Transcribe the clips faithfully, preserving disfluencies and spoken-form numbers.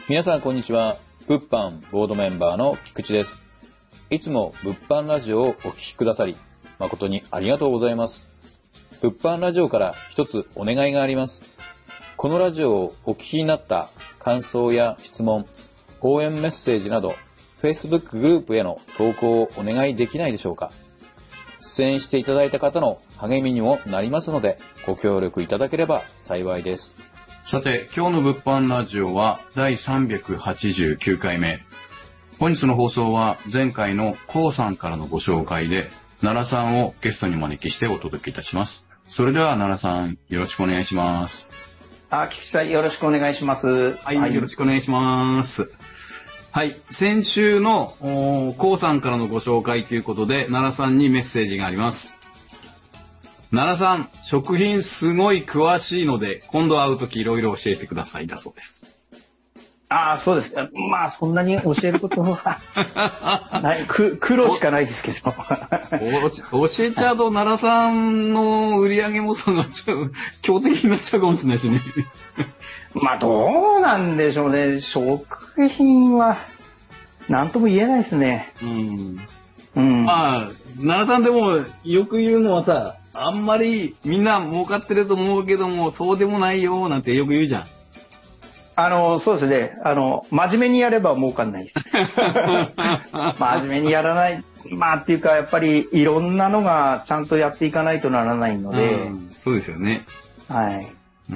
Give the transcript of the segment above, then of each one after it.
皆さんこんにちは。物販ボードメンバーの菊池です。いつも物販ラジオをお聞きくださり誠にありがとうございます。物販ラジオから一つお願いがあります。このラジオをお聞きになった感想や質問、応援メッセージなど Facebook グループへの投稿をお願いできないでしょうか。出演していただいた方の励みにもなりますのでご協力いただければ幸いです。 さて、今日の物販ラジオはだいさんびゃくはちじゅうきゅうかいめ。本日の放送は前回のコウさんからのご紹介で奈良さんをゲストにお招きしてお届けいたします。それでは奈良さんよろしくお願いします。 あ、菊池さんよろしくお願いします。 はい、はい、よろしくお願いします。はい、先週のコウさんからのご紹介ということで奈良さんにメッセージがあります。奈良さん、食品すごい詳しいので今度会うときいろいろ教えてくださいだそうです。 ああ、そうです。まあそんなに教えることはないく苦労しかないですけど教えちゃうと奈良さんの売り上げも下がっちゃう強敵になっちゃうかもしれないしねまあどうなんでしょうね。食品は何とも言えないですね。 うんうん、まあ奈良さんでもよく言うのはさ、あんまりみんな儲かってると思うけどもそうでもないよなんてよく言うじゃん。 あのそうですね。あの真面目にやれば儲かんないです真面目にやらない、まあっていうかやっぱりいろんなのがちゃんとやっていかないとならないので、 うん、そうですよね。 はい。 うん、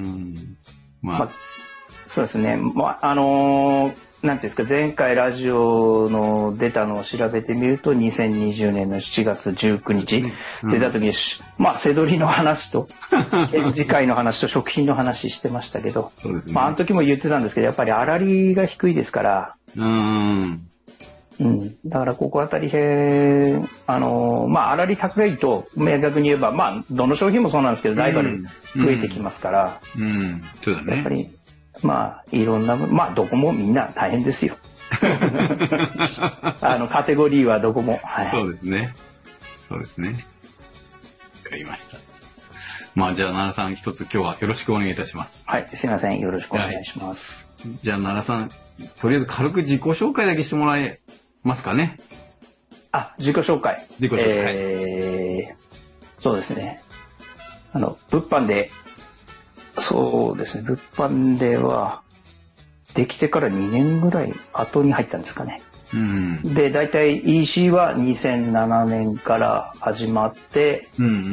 まあ、 まあ、そうですね。まああのーなんていうんですか、前回ラジオの出たのを調べてみるとにせんにじゅうねんのしちがつじゅうくにち出た時に、うん、まあ背取りの話と展示会の話と食品の話してましたけど、そうですね、まああの時も言ってたんですけどやっぱり粗利が低いですから、 うんうん、だからここあたりへあのまあ粗利高いと明確に言えばまあどの商品もそうなんですけどライバル増えてきますから、 うんうん、そうだね、 やっぱりまあいろんなまあどこもみんな大変ですよあのカテゴリーはどこも、 はい、そうですねそうですねわかりました。まあじゃあ奈良さん一つ今日はよろしくお願いいたします。 はい、すいません、よろしくお願いします。 はい、じゃあ奈良さんとりあえず軽く自己紹介だけしてもらえますかね。 あ、自己紹介自己紹介、 えー、そうですね、あの物販でそうですね、物販ではできてからにねんぐらい後に入ったんですかね。 うん、 で、だいたい イーシー はにせんななねんから始まって、 うんうんうん、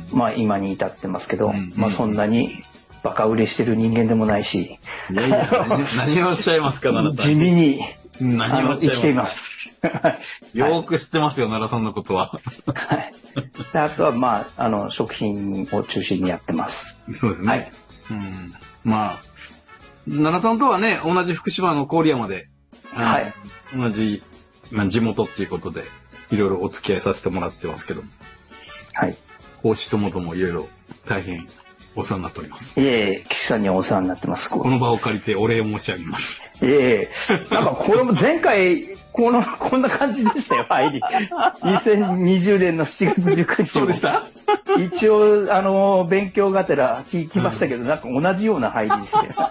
まあ今に至ってますけど、 うんうん、 まあそんなにバカ売れしてる人間でもないし、 いやいや何, 何をおっしゃいますか奈良さん。 地味に何をおっしゃいますか。 生きていますよく知ってますよ、奈良さんのことは。 はい。あとはまああの食品を中心にやってます。 そうですね。 はい、 うん、まあ奈良さんとはね同じ福島の郡山で、 はい、 同じ、まあ、地元っていうことでいろいろお付き合いさせてもらってますけども、 はい、 講師ともともいろいろ大変お世話になっております。 いえいえ、岸さんにはお世話になってます。 この場を借りてお礼を申し上げます。 いえいえ、なんかこれも前回このこんな感じでしたよ、入り。にせんにじゅうねんのしちがつじゅうくにちも。 そうでした。 一応あの勉強がてら聞きましたけど、うん、なんか同じような入りでしたよ。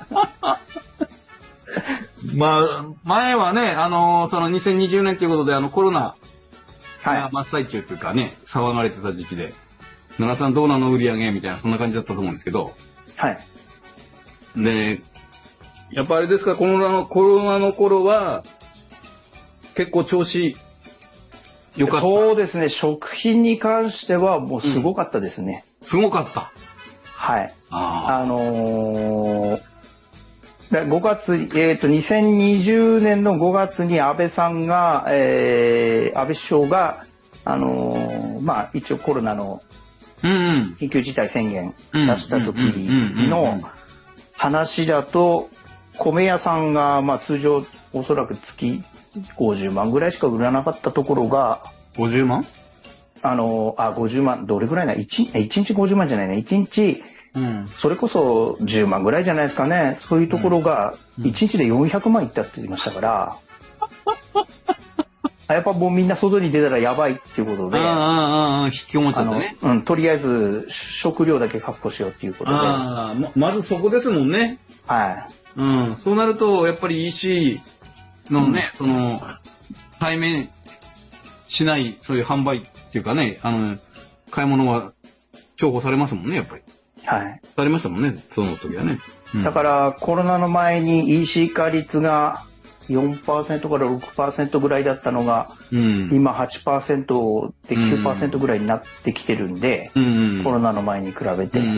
まあ前はね、あのそのにせんにじゅうねんということであのコロナが真っ最中というかね、騒がれてた時期で、奈良さんどうなの売り上げみたいなそんな感じだったと思うんですけど、 はい。 でやっぱあれですか、コロナのコロナの頃は結構調子良かった。 そうですね、食品に関してはもうすごかったですね。 うん、すごかった。 はい。 あ、 あのー、ごがつ、えっと、にせんにじゅうねんのごがつに安倍さんが、えー、安倍首相が、あのー、まあ、一応コロナの緊急事態宣言出した時の話だと、米屋さんが、まあ、通常おそらく月ごじゅうまんぐらいしか売らなかったところが、 ごじゅうまん？ あの、あ、ごじゅうまん、どれぐらいな、いち、いちにちごじゅうまんじゃないね、いちにち、うん、それこそじゅうまんぐらいじゃないですかね。そういうところがいちにちでよんひゃくまんいったって言いましたから、うん、やっぱもうみんな外に出たらやばいっていうことで、 ああああ引きこもっちゃったね。 うん、とりあえず食料だけ確保しようっていうことで、 ああ、ま、まずそこですもんね。 はい。 うん。そうなると、やっぱり イーシー のね、うん、その、対面しない、そういう販売っていうかね、あの、買い物は重宝されますもんね、やっぱり。 はい。 されましたもんね、その時はね。 うん、だから、コロナの前に イーシー 化率がよんパーセントからろくパーセントぐらいだったのが、うん、今 はちパーセント で きゅうパーセント ぐらいになってきてるんで、うん、コロナの前に比べて。うん、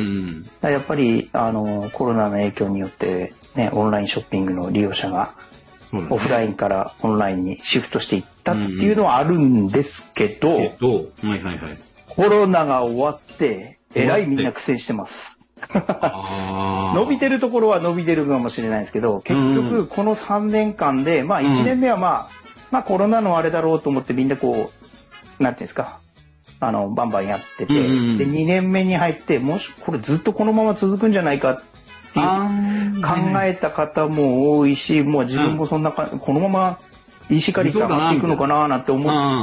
やっぱり、あの、コロナの影響によって、ね、オンラインショッピングの利用者が、オフラインからオンラインにシフトしていったっていうのはあるんですけど、うんうん、 はいはいはい、 コロナが終わって、えらいみんな苦戦してます。伸びてるところは伸びてるかもしれないですけど、結局このさんねんかんで、まあいちねんめはまあ、まあコロナのあれだろうと思ってみんなこう、なんていうんですか、あの、バンバンやってて、で、にねんめに入って、もしこれずっとこのまま続くんじゃないかっていう考えた方も多いし、もう自分もそんなか、このまま イーシー 化率上がっていくのかななんて思って、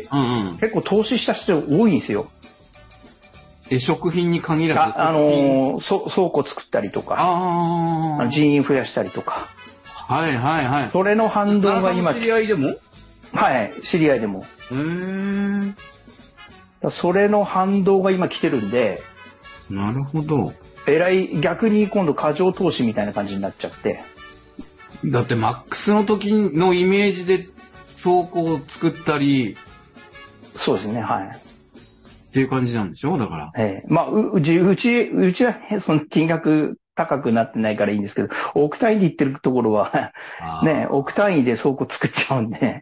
結構投資した人多いんですよ。 え、食品に限らずあ、あのー、そ倉庫作ったりとか、あ人員増やしたりとか。 はいはいはい。 それの反動が今。 知り合いでも？ はい、知り合いでも。 へー。 それの反動が今来てるんで。 なるほど。 えらい、逆に今度過剰投資みたいな感じになっちゃって。 だってマックスの時のイメージで倉庫を作ったり。 そうですね、はい。 っていう感じなんでしょだから。 ええー、まあ、う、うち、うち、うちはね、その金額高くなってないからいいんですけど、億単位で言ってるところは、ね、億単位で倉庫作っちゃうんで。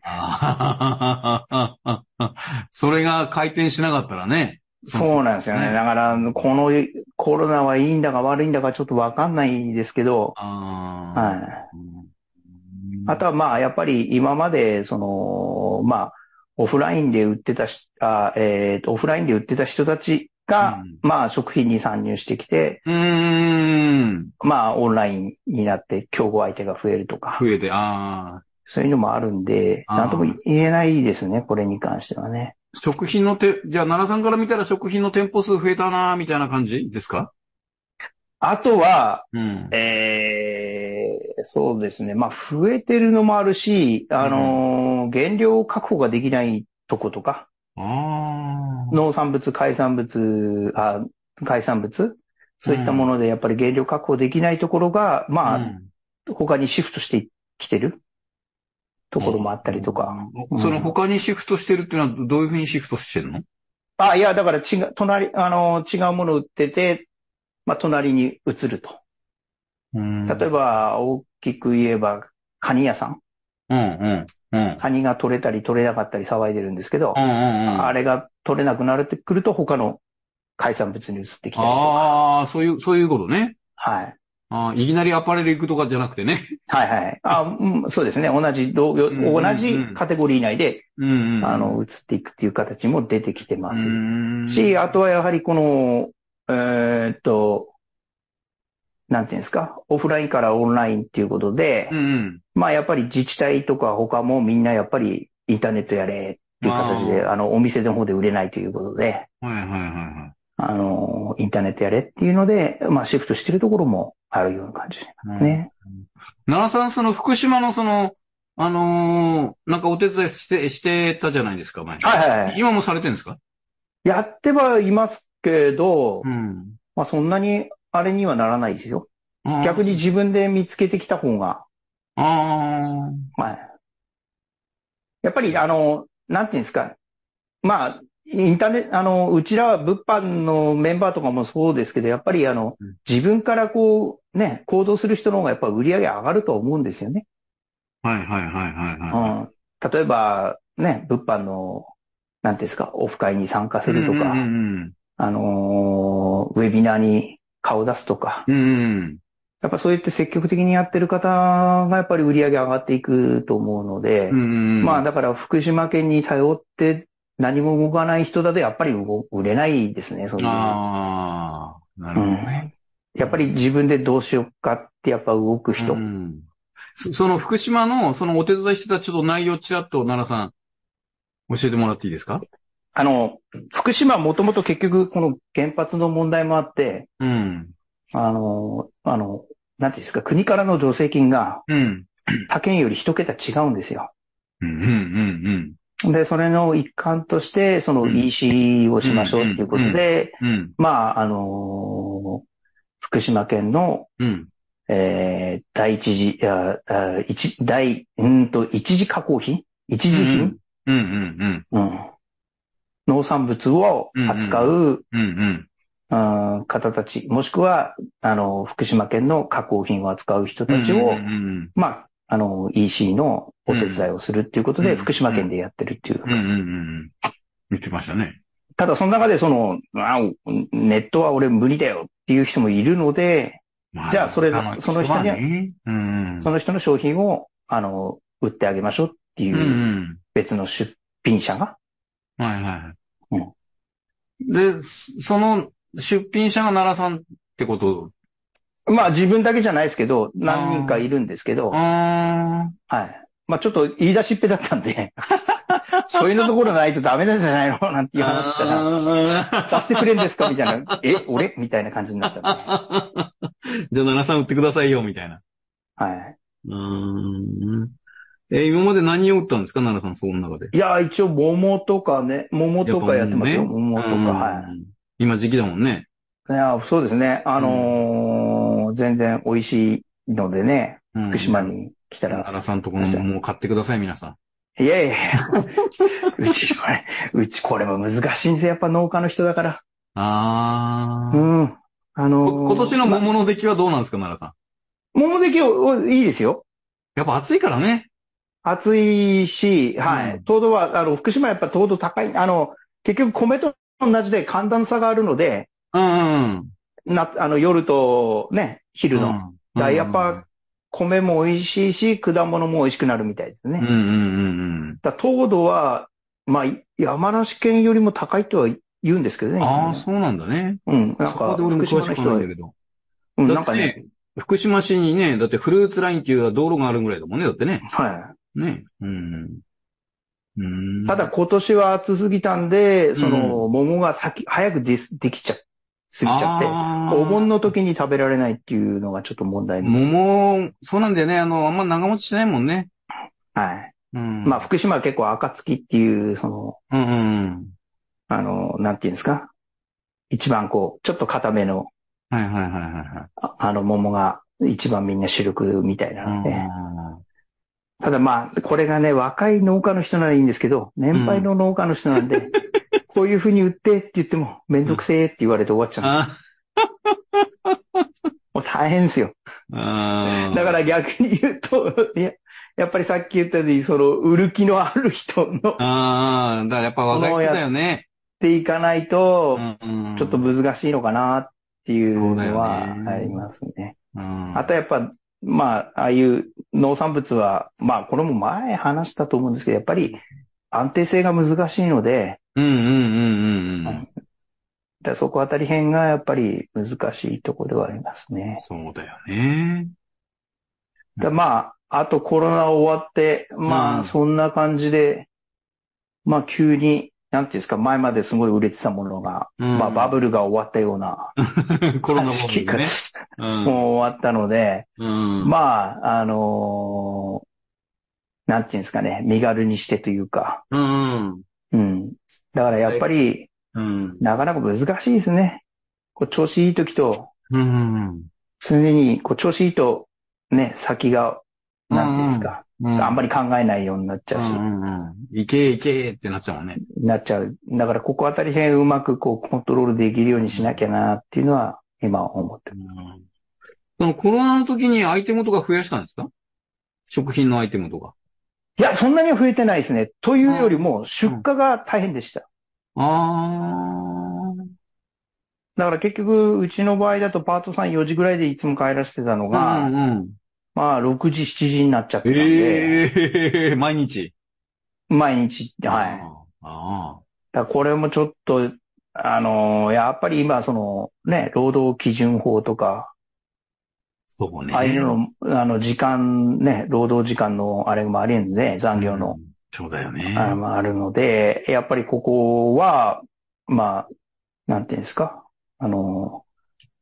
それが回転しなかったらね。 そうなんですよね。ねだから、このコロナはいいんだか悪いんだかちょっとわかんないですけど、 あはい。あとはまあ、やっぱり今まで、その、まあ、オフラインで売ってたし、あえっと、オフラインで売ってた人たちが、うん、まあ、食品に参入してきて、 うーんまあ、オンラインになって競合相手が増えるとか。 増えて、ああ。 そういうのもあるんで、なんとも言えないですね、これに関してはね。 食品のて、じゃあ、奈良さんから見たら食品の店舗数増えたな、みたいな感じですか？ あとは、 うん、 えー、そうですね。まあ、増えてるのもあるし、あのーうん、原料確保ができないとことか、 あ農産物、海産物、あ、海産物、そういったものでやっぱり原料確保できないところが、まあ、うん、他にシフトしてきてるところもあったりとか。 うん、その他にシフトしてるっていうのはどういうふうにシフトしてるの？ あ、いや、だから違う、隣、あの、違うものを売ってて、まあ、隣に移ると。 うん、 例えば、大きく言えば、カニ屋さん。 うんうんうん、 カニが取れたり取れなかったり騒いでるんですけど、 うんうんうん、 あれが取れなくなってくると他の海産物に移ってきたりとか。 ああ、そういう、そういうことね。 はい。 あいきなりアパレル行くとかじゃなくてね。 はいはい。あ、うん、そうですね。同じ同業、うんうんうん、同じカテゴリー内で、 うんうんうん、 あの、移っていくっていう形も出てきてます。し、あとはやはりこの、えー、っと、なんていうんですか、オフラインからオンラインっていうことで、 うんうん、 まあやっぱり自治体とか他もみんなやっぱりインターネットやれっていう形で、あの、お店の方で売れないということで、 はいはいはいはい。 あの、インターネットやれっていうので、まあシフトしてるところもあるような感じですね。 うん、奈良さん、その福島のその、あのー、なんかお手伝いして、してたじゃないですか、前。 はいはいはい。 今もされてるんですか？ やってはいますけど、 うん、 まあそんなにあれにはならないですよ。逆に自分で見つけてきた方が。 ああ。 はい。やっぱりあの、なんていうんですか。まあ、インターネット、あの、うちらは物販のメンバーとかもそうですけど、やっぱりあの、自分からこう、ね、行動する人の方がやっぱ売り上げ上がると思うんですよね。 はいはいはいはいはい、 うん。例えば、ね、物販の、なんていうんですか、オフ会に参加するとか、 うんうんうん、 あのー、ウェビナーに顔出すとか、 うんうん、 やっぱそうやって積極的にやってる方がやっぱり売り上げ上がっていくと思うので、 うんうん、 まあだから福島県に頼って何も動かない人だとやっぱり売れないですね、そういう。 ああ、なるほどね、 うん。やっぱり自分でどうしようかってやっぱ動く人。 うん、そ, その福島のそのお手伝いしてたちょっと内容ちらっと奈良さん教えてもらっていいですか？ あの、福島はもともと結局この原発の問題もあって、 うん。 あの、あの、 なんていうんですか、国からの助成金が、 うん。 他県より一桁違うんですよ。 うん、うん、うん、 で、それの一環として、その イーシー をしましょうっていうことで、 うん、うん、 まあ、あのー福島県の、 うん、 えー、第一次、いや、あ一、第、うんと、一次加工品一うん、 次品、 うん、うん、 うん、農産物をうん、 扱う、 うん、うん、 うん、方たち、もしくは、あの、福島県の加工品を扱う人うん、うん、 たちを、 うん、 まあ、あの、イーシー のお手伝いをするっていうことで、 うん、 福島県でやってるっていう。 うん、うん、言ってましたね。 ただ、その中で、その、あ、ネットは俺無理だよっていう人もいるので、 まあ、 じゃあ、それ、 あのその人には、 ね。うん、 その人の商品を、あの、売ってあげましょうってうん、 いううん。 別の出品者が。 はいはうん、 い。で、その出品者が奈良さんってこと？ まあ、自分だけじゃないですけど、何人かあいるんですけど、 あ、 はい。まあ、ちょっと言い出しっぺだったんで、そういうのところないとダメなんじゃないのなんていう話したら、 あ出してくれんですかみたいな、え、俺みたいな感じになったんで。 あ。じゃあ、奈良さん売ってくださいよ、みたいな。 はい。 うーん。え、今まで何を売ったんですか、奈良さん、その中で。 いや、一応桃とかね、桃やっぱとかやってますよ。 もうね。う桃とか、はん。今時期だもんね。 い。いや、そうですね。あうん。 のー全然美味しいのでね、福うん。じゃあ、 島に来たら、 奈良さんとこの桃を買ってください、皆さん。 いやいやいや、うちこれ、うちこれも難しいんですよ。やっぱ農家の人だから。うああ。 ん。あこ、今年ののーま、 桃の出来はどうなんですか、奈良さん。 桃出来おいいですよ。 やっぱ暑いからね。 暑いし、はい。 うん。 糖度は、あの、福島はやっぱ糖度高い。あの、結局米と同じで寒暖差があるので、 うんうん。 な、あの、夜とね、昼の。 うん。うだからやっん。 ぱ、米も美味しいし、果物も美味しくなるみたいですね。 うんうんうんうん。 だから糖度は、まあ、山梨県よりも高いとは言うんですけどね、いつもああ、 ね。 そうなんだね。 うん。なんか、 そこまで俺も福詳しくはない島の人は、 んだけど。 うん、 だっなんかね、 てね、福島市にね、だってフルーツラインっていう道路があるぐらいだもんね、だってね。 はい。 ね。うん。うただん。 今年は暑すぎたんで、そうん。 の、桃が先、早くでできちゃ、過ぎちゃって、お盆のああ、 時に食べられないっていうのがちょっと問題みたいで。 桃、そうなんだよね。あの、あんま長持ちしないもんね。 はい。 うん。 まあ、福島は結構暁っていう、その、 うんうんうん。 あの、なんていうんですか。一番こう、ちょっと固めの、 はいはいはいはいはい。 ああの桃が一番みんな主力みたいなうので。 ん。 ただまあ、これがね、若い農家の人ならいいんですけど、年配うん。 の農家の人なんで、こういうふうに売ってって言っても、めんどくせえって言われて終わっちゃうんですよ。 あもう大変ですよ。だかあ。 ら逆に言うと、いや、やっぱりさっき言ったように、その、売る気のある人のああ。だからやっぱものをやっ若い人だよね。 ていかないと、 うん。 ちょっと難しいのかなっていうのそうだよはありね。 ますね。 うん。 あとやっぱ、まあ、ああいう農産物は、まあ、これも前話したと思うんですけど、やっぱり安定性が難しいので、 うんうんうんうんうん。 うん、だそこあたり辺がやっぱり難しいところではありますね。 そうだよね。 だまあ、あとコロナ終わって、まあ、 うん。 そんな感じで、まあ、急に、なんていうんですか、前まですごい売れてたものが、 うまあ、バん。 ブルが終わったようなコロナ時期がバブルね。うん。 もう終わったので、 うん。 まあ、あのーなんていうんですかね、身軽にしてというか、 うん。 うん。だからやっぱり、 うん。 なかなか難しいですね。こう調子いい時と、 うん。 常にこう調子いいと、ね、先が、 うなんていうんですん。 か、 うん。 あんまり考えないようになっちうゃうし、 ん。うん。いけいけってなっちゃうもんね。 なっちゃう。だからここあたり辺うまくこうコントロールできるようにしなきゃなっていうのは、今思ってうます。 ん。そのコロナの時にアイテムとか増やしたんですか？食品のアイテムとか。 いや、そんなには増えてないですね。というよりうん。 も、出うん。 荷が大変でした。 ああ。 だから結局、うちの場合だとパートさんよじぐらいでいつも帰らせてたのうんが、 うんうん。 まあろくじ、しちじになっちゃってたんで、 ええ毎日。 毎日、はい。 ああ。ああ。 だからこれもちょっと、あのーやっぱり今、そのね、労働基準法とか、 そうああいうね。 の、あの、時間ね、労働時間のあれもあるんで、残業の、 うん。そうだよね。 あれもあるので、やっぱりここは、まあ、なんていうんですか、あのー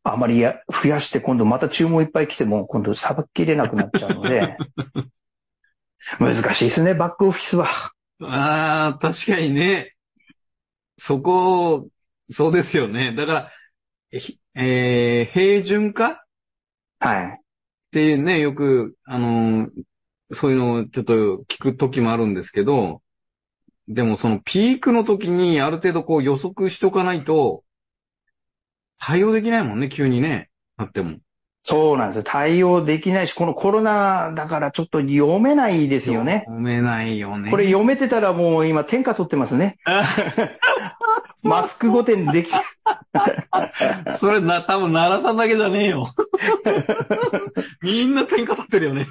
あまりや増やして今度また注文いっぱい来ても今度さばききれなくなっちゃうので、難しいですね、バックオフィスは。 ああ、確かにね。そこ、そうですよね。だから、え、えー平準化はい。 ってね、よく、あのーそういうのをちょっと聞くときもあるんですけど、でもそのピークの時にある程度こう予測しとかないと対応できないもんね、急にね、なっても。 そうなんですよ。対応できないし、このコロナだからちょっと読めないですよね。 読めないよね。 これ読めてたらもう今天下取ってますね。マスク御殿でき、 それな、多分奈良さんだけじゃねえよ。みんな天下取ってるよね。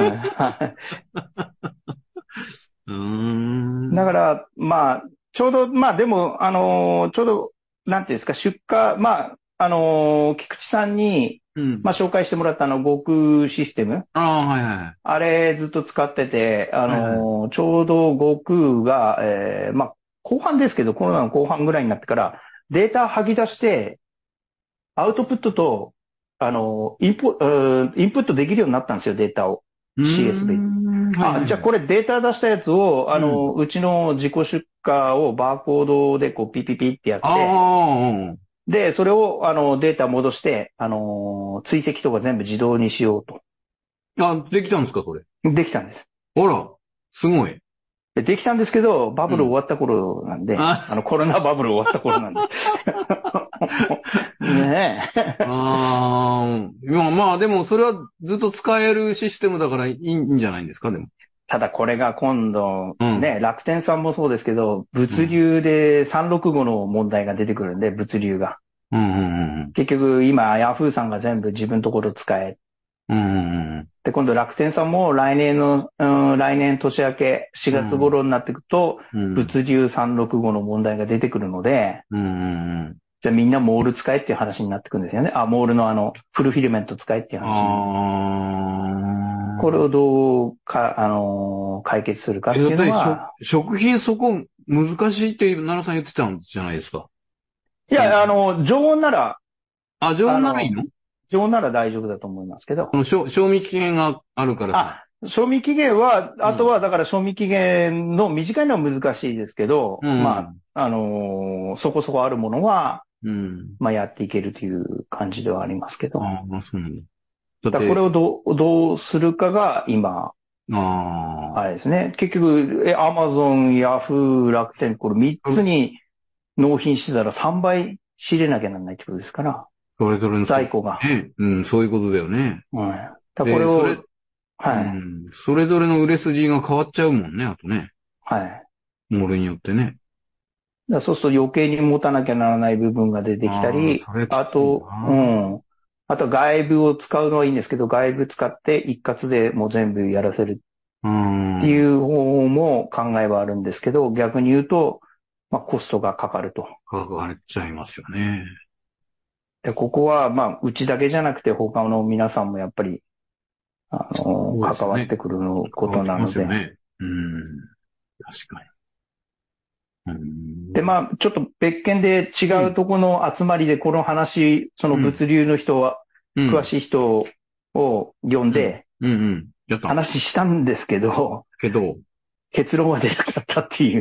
うーん。 だから、まあ、ちょうど、まあでも、あのーちょうど、なんていうんですか、出荷、まあ、あのー菊池さんに、 うん。 まあ紹介してもらったあの、悟空システム。 ああ、はいはい。 あれずっと使ってて、あはいはいのーちょうど悟空が、えーまあ、後半ですけど、コロナの後半ぐらいになってから、データ吐き出して、アウトプットと、あのーインプ、うんインプットできるようになったんですよ、データを。 うーシーエスブイ。 ん。はいはい。 あ、じゃあこれデータ出したやつを、あの、 ううちの自己出荷をバーコードでこうピピピってやっあて、 あ、 で、それをあのデータ戻して、あの、追跡とか全部自動にしようと。 あ、できたんですか、それ。 できたんです。 あら、すごい。 でできたんですけど、バブル終わった頃なんで、 ああのコロナバブル終わった頃なんで。ねえ。 ああ、まあまあ、でもそれはずっと使えるシステムだからいいんじゃないんですか、でも。 ただこれが今度、 うんね、楽天さんもそうですけど、物流でさんろくごの問題が出てくるんで、物流が。 うんうんうん結局今、ヤフーさんが全部自分のところ使え。 うんうんうんで、今度楽天さんも来年の、うん、来年年明けしがつ頃になっていくと、 うん物流さんろくごの問題が出てくるので、 うんうんじゃあみんなモール使えっていう話になってくるんですよね。あ、モールのあの、フルフィルメント使えっていう話に。 ああ。 これをどうか、あのー解決するかっていうのえ、だは、 って食食品そこ難しいって奈良さん言ってたんじゃないですか。 いや、あの、常温なら、 あ、常あ温ならいいの？ の、常温なら大丈夫だと思いますけどこ、の賞賞味期限があるからさ。 あ、賞味期限は、あとはだから賞味期限の短いのは難しいですけど、 うんまあ、あのーそこそこあるものは、 うん。 まあやっていけるという感じではありますけど、 ああ、そうなんだ。 だからだって、 これをどう、どうするかが今、 ああ。 あれですね。結局、え、アマゾン、ヤフー、楽天、これみっつに納品してたらさんばい仕入れなきゃならないってことですから、 それぞれの在庫が。 ね。うん、そういうことだよね。 うん。だからでこれを、 それはい、 うん。それぞれの売れ筋が変わっちゃうもんね、あとね。 はい。だかモールによってね。 らそうすると余計に持たなきゃならない部分が出てきたり、 あーそれきついなあと、うん。あと外部を使うのはいいんですけど、外部使って一括でもう全部やらせるうん。 っていう方も考えはあるんですけど、逆に言うと、まあコストがかかると。 価格が上がっちゃいますよね。 で、ここは、まあ、うちだけじゃなくて他の皆さんもやっぱり、あの、 そうですね関わってくることなの変わってきますよで。 ね。うん。確かに。うん。 で、まあ、ちょっと別件で違うところの集まりでこの話、その物流の人は、 うん、 詳しい人を呼んでうんうん。やった。 話したんですけど、 けど、 結論は出なかったっていう。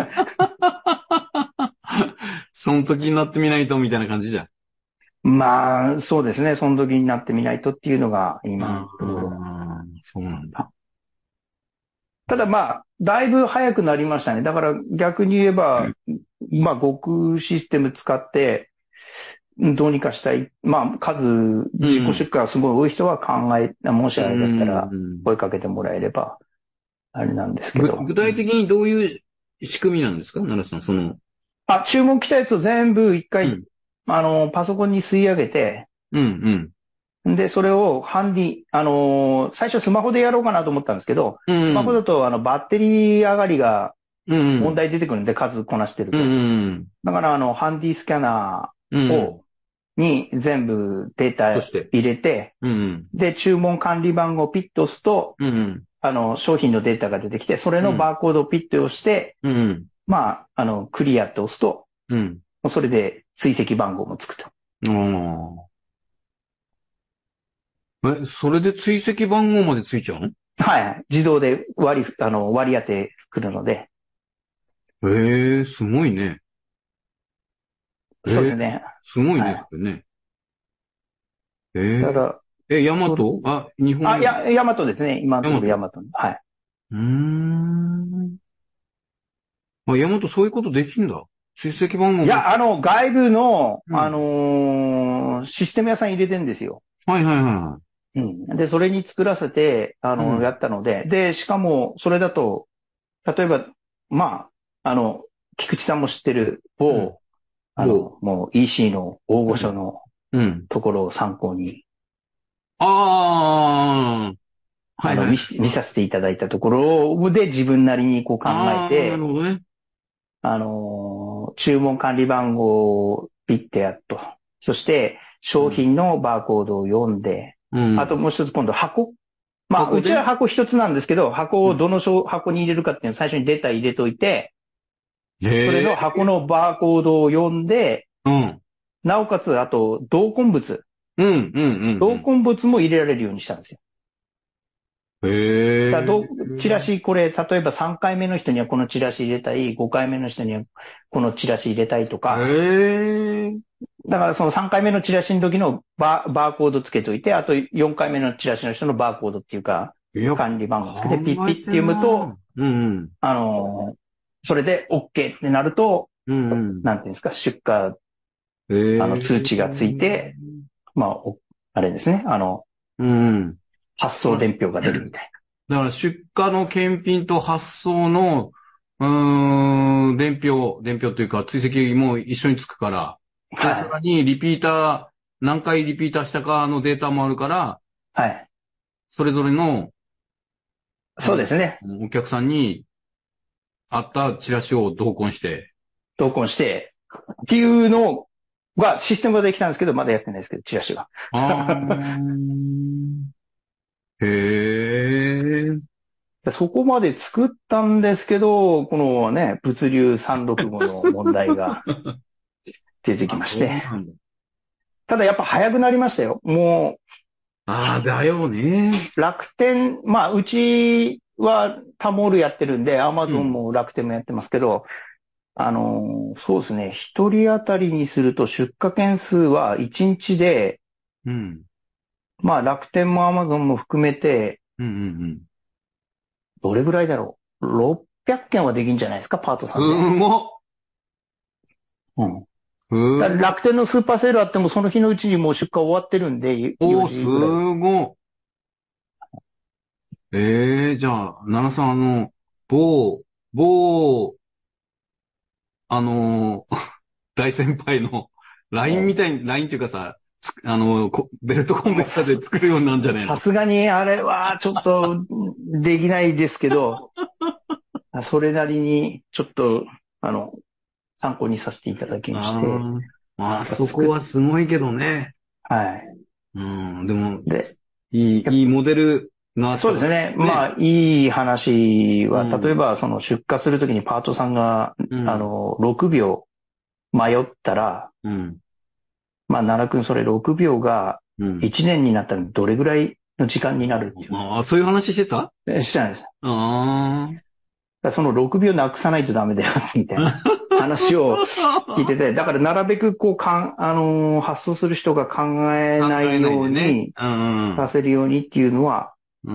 その時になってみないとみたいな感じじゃん。 まあ、そうですね。その時になってみないとっていうのが今のところ。 ああ、そうなんだ。 ただまあ、だいぶ早くなりましたね。だから逆に言えば、まあ、極システム使って、どうにかしたい。まあ、数、自己出荷がすごい多い人は考え、もしあれだったら声かけてもらえれば、あれなんですけど。 具体的にどういう仕組みなんですか、奈良さん、その。 あ、注文来たやつを全部一回、 うんあの、パソコンに吸い上げて、 うんうん。 で、それをハンディ、あのー最初スマホでやろうかなと思ったんですけど、 うんうん、 スマホだとあのバッテリー上がりがうんうん、 問題出てくるんで、数こなしてると。 うんうんだからあの、ハンディスキャナうん、 ーを、に全部データ入れて、 うんうん、 で、注文管理番号をピッと押すと、 うんうん、 あの、商品のデータが出てきて、それのバーコードをピッと押して、 うんうん、 まあ、あの、クリアって押すと、 うん。 それで追跡番号もつくと。 ああ。 え、それで追跡番号までついちゃうの？ はい。自動で割り、あの、割り当てくるので。 ええ、すごいね。ええ、 そうですね。 すごいね、 はい。 それね。えただ、 え、え、ヤマそれ、 トあ、日あ、い本、 や、ヤマトですね。今のところヤヤマト。 マト。はい。 うーん。あ、ヤマトそういうことできんだ。追跡番号も。 いや、あの、外部の、あうん。 のーシステム屋さん入れてるんですよ。 はいはいはうん。で、それに作らせて、あい。うの、やん。 ったので、で、しかも、それだと、例えば、まあ、あの、菊池さんも知ってるうん。 某、あ某。 の、もう イーシー の大うん。 御所のうん。 ところを参考に、 ああ、はあの、 いはい。 見し、見させていただいたところで自分なりにこう考えああ、なるて、 ほどね。 あの、注文管理番号をピッてやっと。そして、商うん。 品のバーコードを読んで、 うん。 あともう一つ今度箱。まあ、うちは箱で。 箱一つなんですけど、箱うん。 をどの商箱に入れるかっていうのを最初にデータ入れといて、それへえ。 の箱のバーコードを読んで、 うん。 なおかつ、あと、同梱物。 うん、うん、うん、う同梱物も入れられるようにしたんですよ。 ん。へえ。 だどチラシ、これ、例えばさんかいめの人にはこのチラシ入れたい、ごかいめの人にはこのチラシ入れたいとへか、 え。 だからそのさんかいめのチラシの時のバー、バーコードつけといて、あとよんかいめのチラシの人のバーコードっていうか、 いや、 管理番号つけてピッ考えてピッって読むと、 んな。うん、 あのーそれで OK ってなると、 うん、うん。 なんていうんですか、出荷、 へあの、通え。 知がついて、まあ、おあれですね、あの、 うん。 発送だ伝票が出るみたいから出荷の検品と発送の、うーん、伝票、伝票というか追跡も一緒につくから。 な。 で、 はい。 さらにリピーター、何回リピーターしたかのデータもあるから、 はい。 それぞれの、あの、 そうですね。 お客さんに合ったチラシを同梱して。 同梱して、っていうのが、システムができたんですけど、まだやってないですけど、チラシは。 あー。へえ。 そこまで作ったんですけど、このね、物流さんろくごの問題が出てきあ、 まして。 そうなんだ。 ただやっぱ早くなりましたよ。もああ、だよね。 う、楽天、まあ、うちはタモールやってるんで、アマゾンうん。 も楽天もやってますけど、あの、そうですね、一人当たりにすると出荷件数はいちにちで、 うん。 まあ楽天もアマゾンも含めて、 うんうんどれぐらいだろう。ろっぴゃっけんはできんじゃないですか、パートさんで。 うん。すごっ。 うん。だからすごっ。 楽天のスーパーセールあってもその日のうちにもう出荷終わってるんで、4 おー、す時ぐらい。 ごっ。ええ、じゃあ、奈良さん、あの、某、某、あのー大先輩の ライン みたいに、ライン っていうかさ、つあのーこベルトコンベもうさヤーで作るようになるんじゃねえの？ さすがにあれはちょっとできないですけど、それなりにちょっと、あの、参考にさせていただきまして、 ああ、あそこ作っ、 はすごいけどね。 はい。 うん、でも、 で、 いい、いいモデルがあったからそうですね。 ね。 まあ、いい話は、例えうん、 ば、その出荷するときにパートさんが、 うん、 あの、ろくびょう迷ったら、 うん、 まあ、奈良くんそれろくびょうがうん。 いちねんになったらどれぐらいの時間になるっていうああ、そういう話してた？ えしたんです。だかあらそのろくびょうなくさないとダメだよ、みたいな話を聞いてて、だからなるべくこう、かん、あのー発送する人が考えあ、考えないないようでね。 にうん、 させるようにっていうのは、 うん、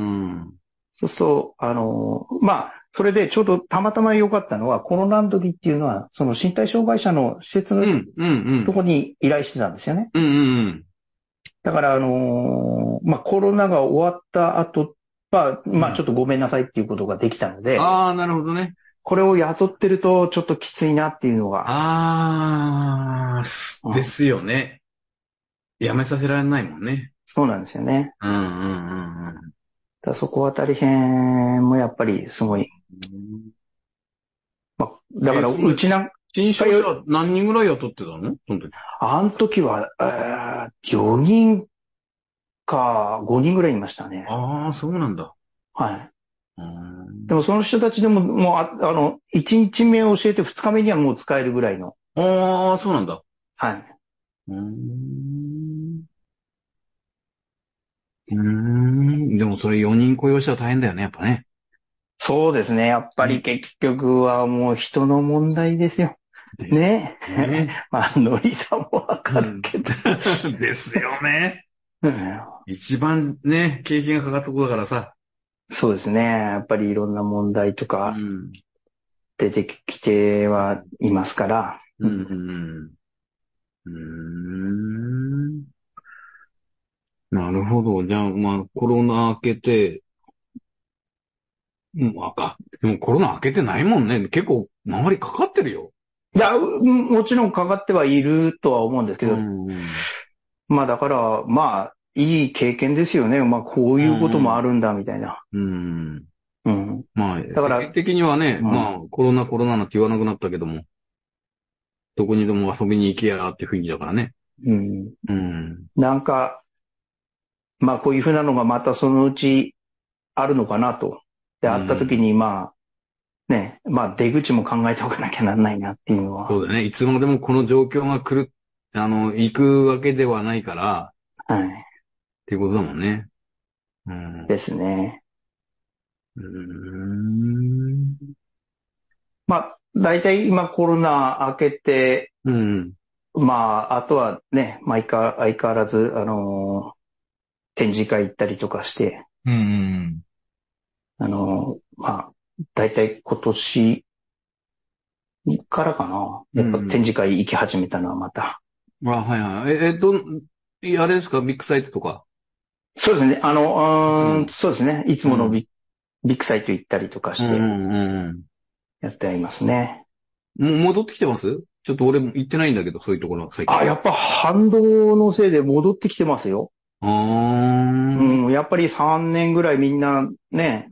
そうすると、あのーまあ、それでちょうどたまたま良かったのは、コロナの時っていうのは、その身体障害者の施設のうん、うん、うん、 とこに依頼してたんですよね。 うん、うん、 だから、あのーまあ、コロナが終わった後は、まあ、ちょっとごめんなさいっていうことができたので、 ああ、なるほどね。 これを雇ってるとちょっときついなっていうのが、 ああ、すうん、 ですよね。やめさせられないもんね。 そうなんですよね。 うん、うん、うん、うん。 だからそこあたり辺もやっぱりすごい、 うんまあ、だからえーその、 うちなん新商かよ、 社何人ぐらい雇ってたのその時。 あの時は、えー、よにんかごにんぐらいいましたね。 ああ、そうなんだ。 はい。 うーんでもその人たちでも、もう、あ、あの、いちにちめを教えてふつかめにはもう使えるぐらいの。 ああ、そうなんだ。 はい。 うーん。 うーん。でもそれよにん雇用したら大変だよね、やっぱね。 そうですね。やっぱり結局はもう人の問題ですよ。ね。 ねまあ、ノリさんもわかるけど。 ですよね。 うん一番ね、経験がかかったことだからさ。 そうですね。やっぱりいろんな問題とうかん。 出てきてはいますから。 うん。うん。うーん。なるほど。じゃあ、まあ、コロナ明けて、うん、あか。でもコロナ明けてないもんね。結構、周りかかってるよ。 いや、うんもちろんかかってはいるとは思うんですけど、 ん。 まあだから、まあ、いい経験ですよね。まあ、こういうこともあるんだ、みたいな。 うん。 うん。 まあ、 だから世間的にはね、 うんまあ、コロナコロナなんて言わなくなったけども、どこにでも遊びに行けやって雰囲気だからね。 うん。 うん。 なんか、まあ、こういうふうなのがまたそのうちあるのかなと。で、あった時に、まあ、ね、まあ、出口も考えておかなきゃなんないなっていうのは。 そうだね。いつまでもこの状況が来る、あの、行くわけではないから、 はい。 っていうことだもんね。うん。 ですね。 うーん。 まあ、大体今コロナ明けて、 うん。 まあ、あとはね、まあ、相変相変わらず、あのー展示会行ったりとかして、 うん。 あのーまあ、大体今年からかな。やっぱ展示会行き始めたのはまた。 あ、はいはい。え、えっと、いあれですかビッグサイトとか。 そうですね。あの、うーんうんそうですね。いつものビッビッグサイト行ったりとかうんうしてんうんやってありますね。 うん。もう戻ってきてますちょっと俺も行ってないんだけど、そういうところ、最近。 あ、やっぱ反動のせいで戻ってきてますよ。 あー。 うん、やっぱりさんねんぐらいみんなね、 うん。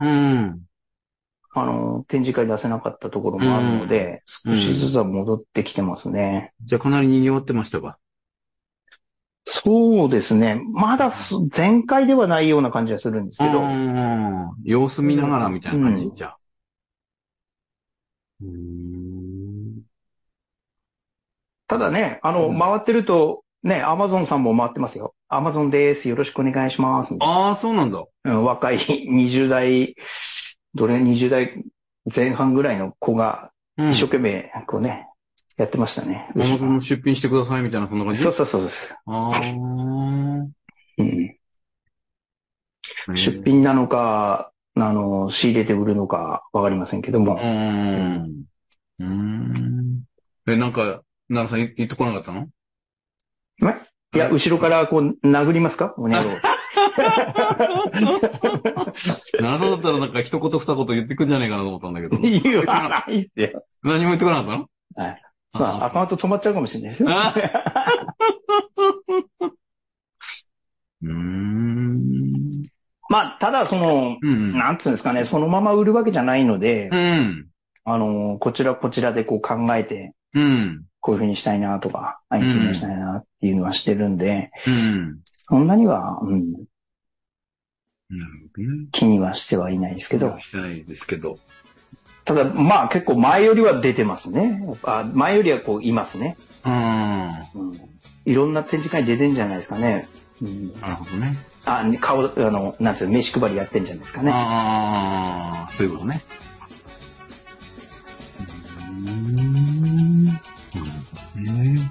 あの、展示会出せなかったところうもあるのん。 で、 う少しずん。 つは戻ってきてますね。 じゃあかなり賑わってましたか？ そうですね。まだす全開ではないような感じはするんですけど、 ああ、様子見ながらみたいな感じ、 うんじゃあ。うーん。 ただね、あの、 うん回ってると、ね、アマゾンさんも回ってますよ。アマゾンです。よろしくお願いします。みたいああ、そうなんだ。 なうん、若いにじゅう代、どれにじゅう代前半ぐらいの子がうん。 一生懸命、こうね、やってましたね。 アマゾンの出品してくださいみたいな、そんな感じ？ そうそうそうです。 ああ。 うん出品なのか、あの、仕入れて売るのかわかりませんけども。 うーん。うーん。え、なんか、奈良さん言言ってこなかったの？ えいや、後ろからこう殴りますかおねろ。 奈良さんだったらなんか一言二言言ってくんじゃねえかなと思ったんだけど。 言わないっすよ。 何も言ってこなかったの？ はい。まあ、アカウント止まっちゃうかもしれないですよ。 あうーん。 まあ、ただその、 うん。 なんつうんですかね、そのまま売るわけじゃないのでう、ん。 あの、こちらこちらでこう考えて、 うん。 こういうふうにしたいなとか、ああいうふうにしたいなっていうのはしてるんで、 うん。 そんなには、うん、 なるほどね。 気にはしてはいないですけど、 してないですけど。 ただ、まあ結構前よりは出てますね。あ前よりはこういますね。 うん。 うん。いろんな展示会に出てんじゃないですかね。うん。 なるほどね。 あ、顔、あの、なんつうの、名刺配りやってんじゃないですかね。 ああ、そういうことね。うーん。なるほどね。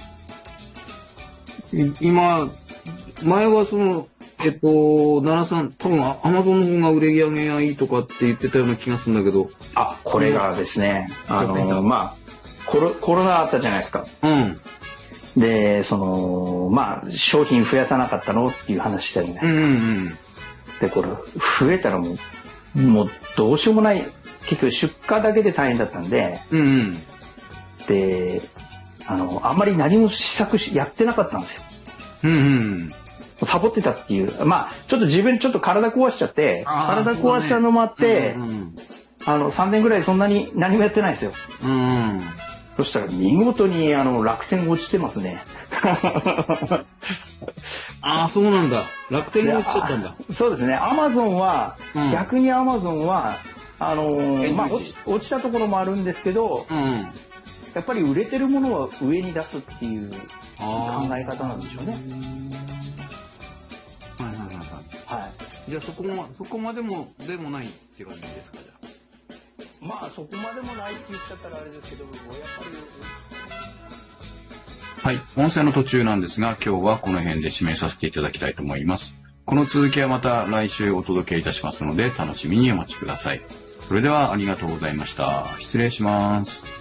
い今、前はその、えっと、奈良さん、多分アマゾンの方が売り上げがいいとかって言ってたような気がするんだけど。 あ、これがですね、あうんの、まあ、コロ、コロナあったじゃないですか。 うん。 で、その、まあ、商品増やさなかったのっていう話したじゃない。 うんうんで、これ、増えたらもう、もうどうしようもない。結局出荷だけで大変だったんで、 うん。うんで、あの、あんまり何も試作し、やってなかったんですよ。 うん。うんサボってたっていう。まあ、ちょっと自分ちょっと体壊しちゃって、 あー体壊したのもあって、 うんうんあの、さんねんぐらいそんなに何もやってないんですよ。 うん。 そしたら見事にあの楽天落ちてますね。 ああ、そうなんだ。楽天に落ちちゃったんだ。 そうですね。アマゾンは、 うん逆にアマゾンは、あのーうんまあ落ち、落ちたところもあるんですけど、 うん。 やっぱり売れてるものは上に出すっていう考あーえ方なんでしょうね。 はいはいはいはい。 じゃあそこも、そこまでも、でもないって感じですか、じゃあ。まあそこまでもないって言っちゃったらあれですけど、やっぱり。 はい。音声の途中なんですが、今日はこの辺で締めさせていただきたいと思います。この続きはまた来週お届けいたしますので、楽しみにお待ちください。それではありがとうございました。失礼します。